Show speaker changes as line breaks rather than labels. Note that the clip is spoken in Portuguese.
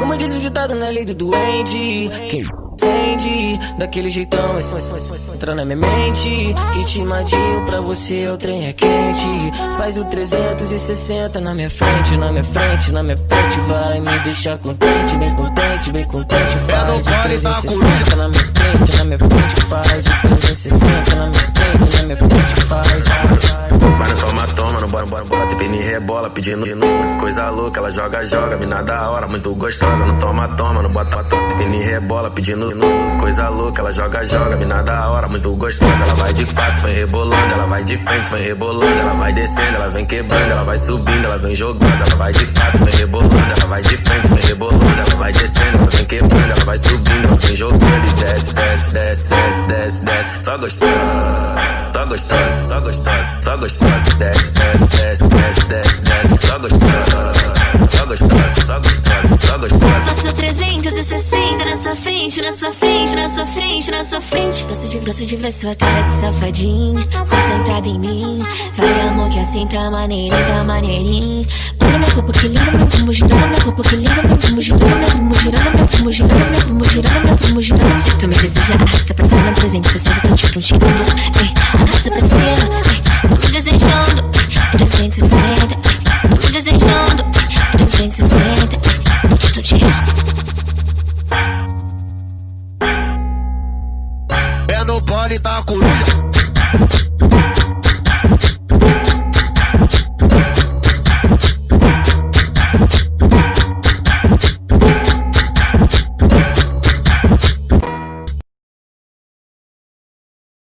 Como diz o ditado na lei do doente, quem acende daquele jeitão, entra na minha mente. Ritmadinho pra você, o trem é quente. Faz o 360 na minha frente, na minha frente, na minha frente. Vai me deixar contente, bem contente, bem contente. Faz o 360 na minha frente, na minha frente. Faz o 360 na minha frente, na minha frente. Faz.
Vai no toma, no bora, te pini rebola, pedindo coisa louca, ela joga, mina da hora, muito gostosa. No toma, no bota, te pini rebola, pedindo coisa louca, ela joga, mina da hora, muito gostosa. Ela vai de quatro, vem rebolando, ela vai de frente, vem rebolando, ela vai descendo, ela vem quebrando, ela vai subindo, ela vem jogando, ela vai de quatro, vem rebolando, ela vai de frente, vem rebolando, ela vai descendo, ela vem quebrando, ela vai subindo, ela vem jogando e desce, só gostosa, só gostosa, só gostosa, só gostosa, desce, só gostosa, só gostosa, só gostosa, só gostosa.
Passa 360 na sua frente, na sua frente, na sua frente, na sua frente. Gosto de ver sua cara de safadinho, concentrada em mim. Vai amor que assim tá maneirinho. Olha meu corpo que lindo, meu bumbum girando, meu corpo que lindo, meu bumbum girando, meu bumbum girando, meu bumbum girando, meu bumbum girando, meu bumbum girando. Se tu me deseja, arrasta pra cima 360, tum, ei, arrasta pra